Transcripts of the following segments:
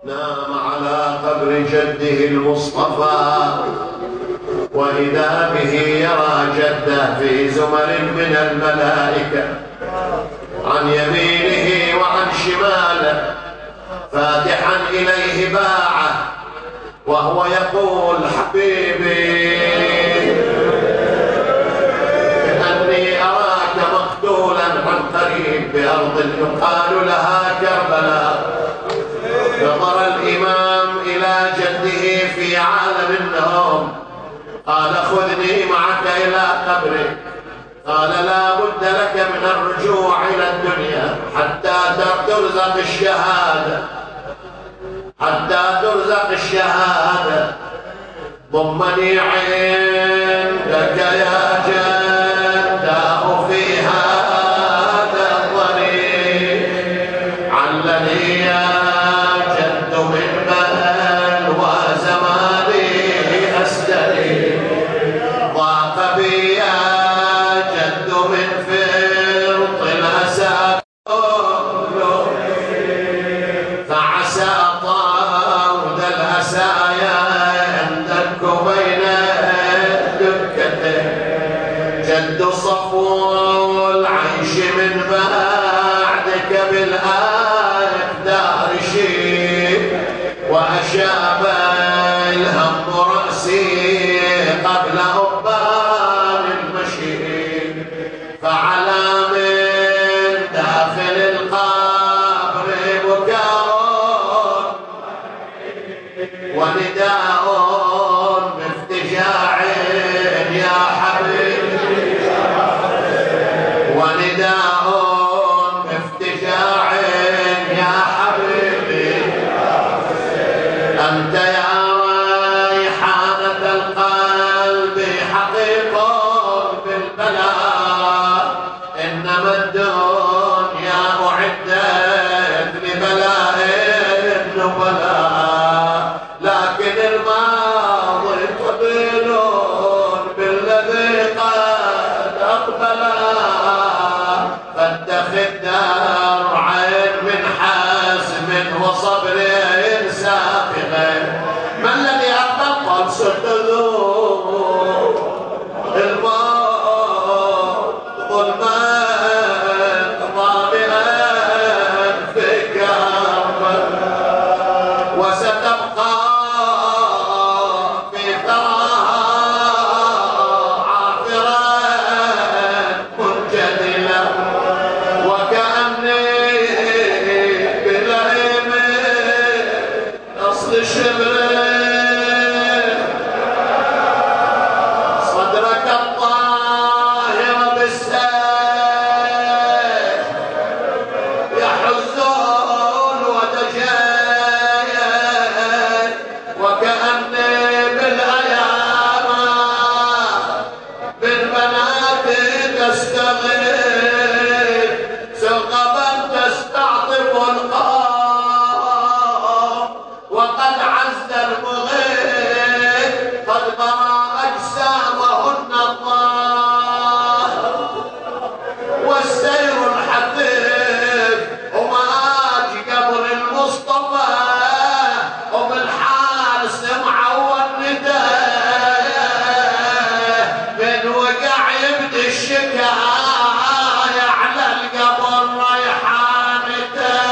نام على قبر جده المصطفى، وإذا به يرى جده في زمر من الملائكة عن يمينه وعن شماله، فاتحا إليه باعه وهو يقول: حبيبي إني أراك مقتولا عن قريب بأرض يقال لها كربلاء. نظر الإمام إلى جده في عالم النوم، قال: خذني معك إلى قبرك. قال: لا بد لك من الرجوع إلى الدنيا حتى ترزق الشهادة، حتى ترزق الشهادة. ضمني عندك يا جداه في هذا الضريح، علني يا جد من بلوى زماني أستريح، ضاق بي يا جد من فرط الأسى، فعسى طاود الأسايا يندك بين دكته. جد صفو العيش من بعدك بالآية دار شيء، وأشاب الهم رأسي قبل أبان المشي، فعلى من داخل القبر بكاء ونداء بافتجاع يا حبيبي، ونداء بافتجاع يا حبيبي، أنت يا ريحانة القلب حقيق بالبلاء، إنما الدنيا أعدت لبلاء النبلاء، لكن الماضي طويل بالذي قد أقبلا، فاتخذ درعا من حزم وصبر سافغ. ما الذي أقبل؟ قد ستذوق الماء ظلما ظالئا في كربلاء، وستبقى في ثراها عافرا منجدلا، وكأني بلئيم أصل شبر صدرك الطاهر بالسيف يحزون ودجاج، وكأني بالأيام بالبنات تستغيث، سقبا تستعطف القام، وقد عز المغيث قد برى أجسامهن الله، والسير الحثيث وماج قبر المصطفى، وبالحال سمعوا والنداء، من وقع يبدي الشكاية على القبر ريحانته،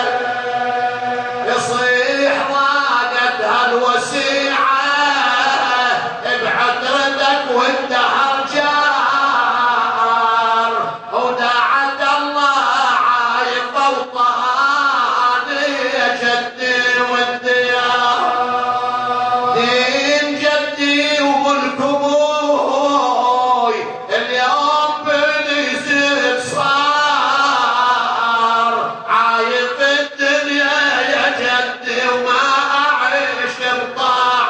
يصيح ضاقت هالوسيعة بعترتك والدهر جار، وداعت الله عايف اوطاني يا جدي والديار، دين جدي وملك ابوي اليوم بنزيد صار، عايف الدنيا يا جدي وما اعيش بطاعة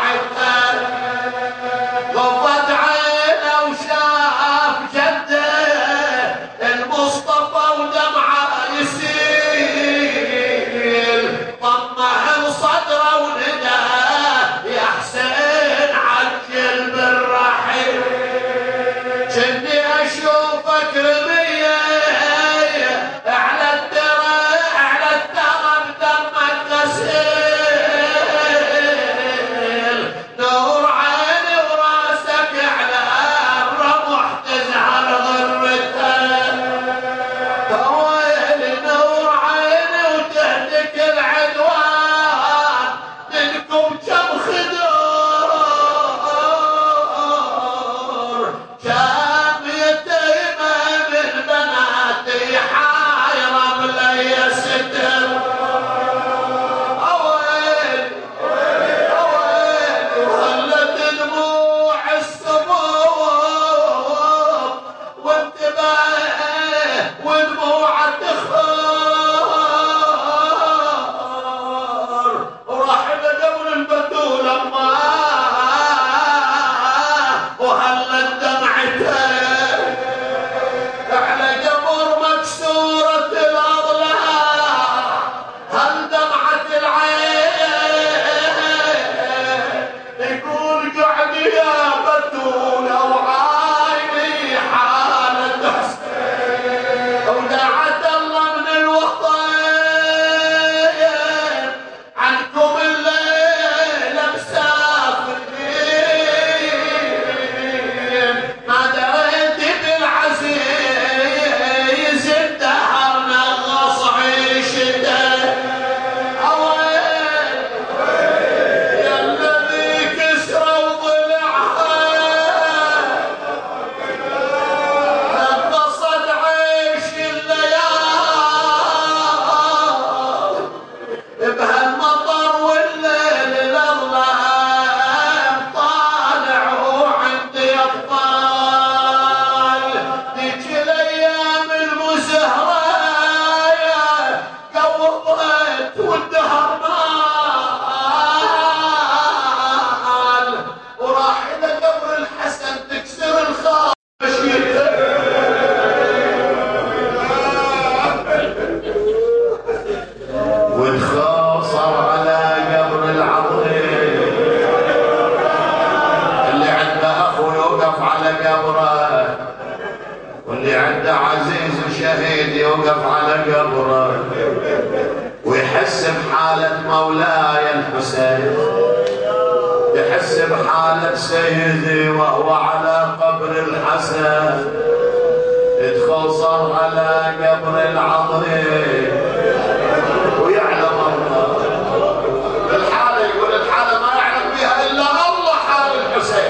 يوقف على قبره ويحس بحالة مولاي الحسين، يحس بحالة سيدي وهو على قبر الحسن، يدخل صار على قبر العظيم ويعلم الله الحالة، يقول الحالة ما يعلم بها إلا الله حال الحسين.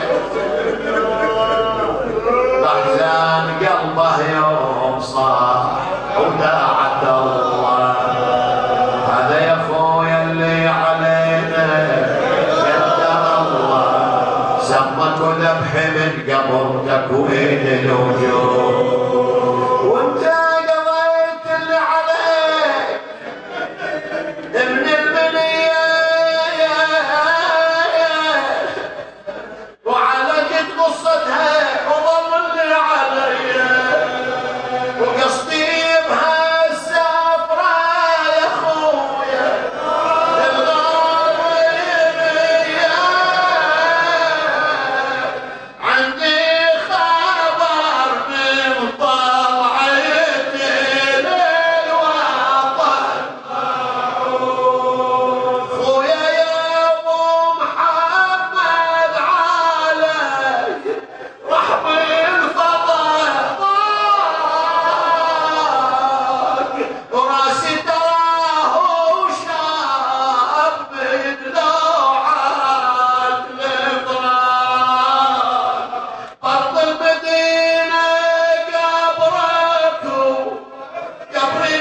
أحزان قلبه يوم صاح وداعة الله، هذا يا أخويا اللي علينا قدر الله، سمك ذبح من قبل تكوين الوجود، وانت قضيت اللي عليك من المنية وعلقت قصتها وظل اللي علي، وقصدي بها السفرة يا خويا الغالية، عندي خبر من طلعتي للوطن، خويا يا ابو محمد علي رحم الفضاء وراسي تراه شاب لوعة الفراق، أرض المدينة قبرك قبري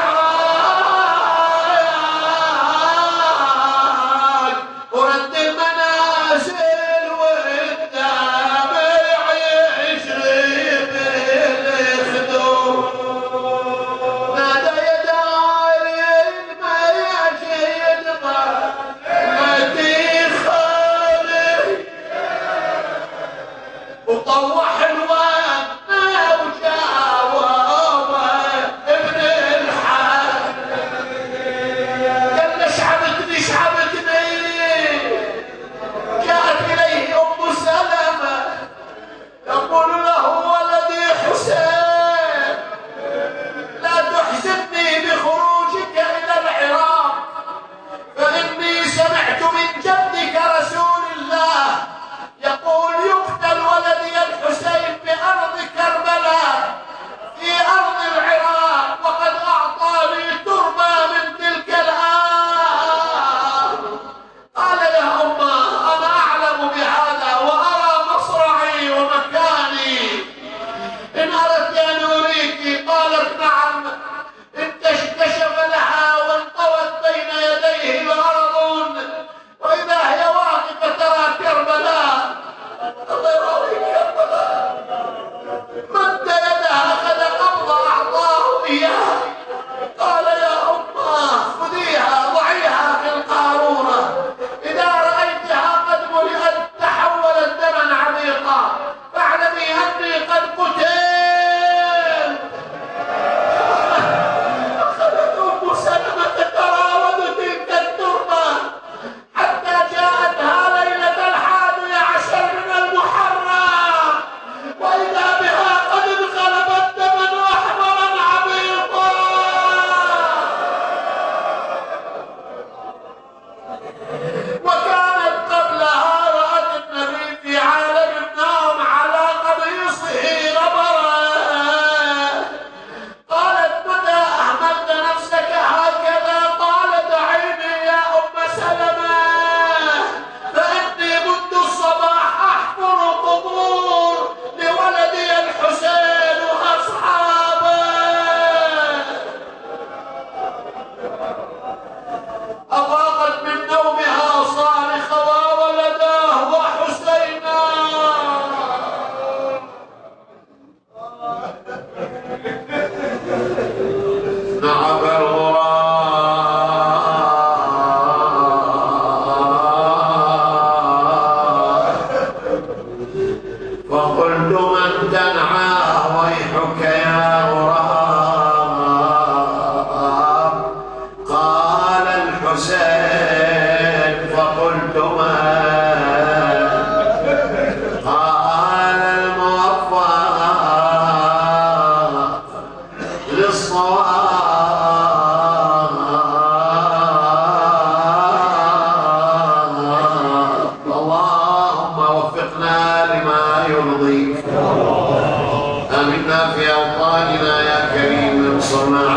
بالعراق، ورد المنازل والدمع يجري بالخدود، نادى يا داري المجيد ظلمتي خالي، وطوح الواد وجاوبه ابن الحاج، قال له شعبتني جاءت اليه ام سلمه تقول له ولدي حسين لا تحزنني بخروجك الى العراق، فاني سمعت من جدك رسول الله يقول يقتل ولدي الحسين بارض كربلاء في ارض العراق، وقد اعطاني تربه من تلك الارض. قال يا امه انا اعلم بهذا وارى مصرعي ومكاني، ان اردت ان اريك. قالت نعم. انكشف لها وانطوت بين يديه الارض، واذا هي واقفه ترى كربلاء، الله يراويك كربلاء، مد يدها اخذ قبضه اعطاه اياها، قال يا امه خذيها ضعيها في القارورة، إذا رأيتها قد ملئت تحولت دما عميقا فاعلمي أني قد قتلت. أخذت أم سلمة تراود تلك التربة حتى جاءتها ليلة 11 من المحرم، وإذا بها قد انقلبت دما أحمرا عميقا. وكانت قبلها رأت النبي في عالم النوم على قميصه غبرا، قالت متى أهملت نفسك هكذا؟ قال دعيني يا أم سلمة فإني منذ الصباح أحفر قبور لولدي الحسين وأصحابه. أفاقت من نومها صارخة وولداه وحسينا. نعم الغراب، فقلت من تنعى ويحك يا غراب، قال الحسين، فقلت من؟ قال الموفى للصلاة الصواب. اللهم وفقنا لما يرضيك. آمنا في أوطاننا يا كريم، انصرنا